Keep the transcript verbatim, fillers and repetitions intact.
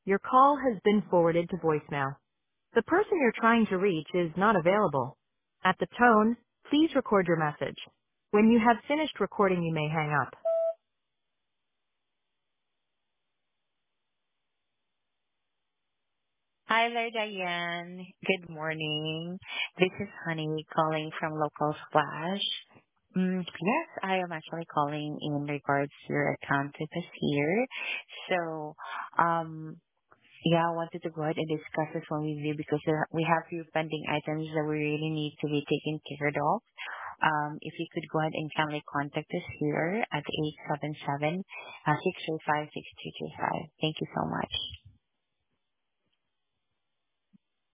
Your call has been forwarded to voicemail. The person you're trying to reach is not available. At the tone, please record your message. When you have finished recording, you may hang up. Hi there, Diane. Good morning. This is Honey calling from Local Splash. Mm, yes, I am actually calling in regards to your account with us here. So, um, yeah, I wanted to go ahead and discuss this one with you because there, we have few pending items that we really need to be taken care of. Um, if you could go ahead and kindly contact us here at eight seven seven, six three five, six two two five. Thank you so much.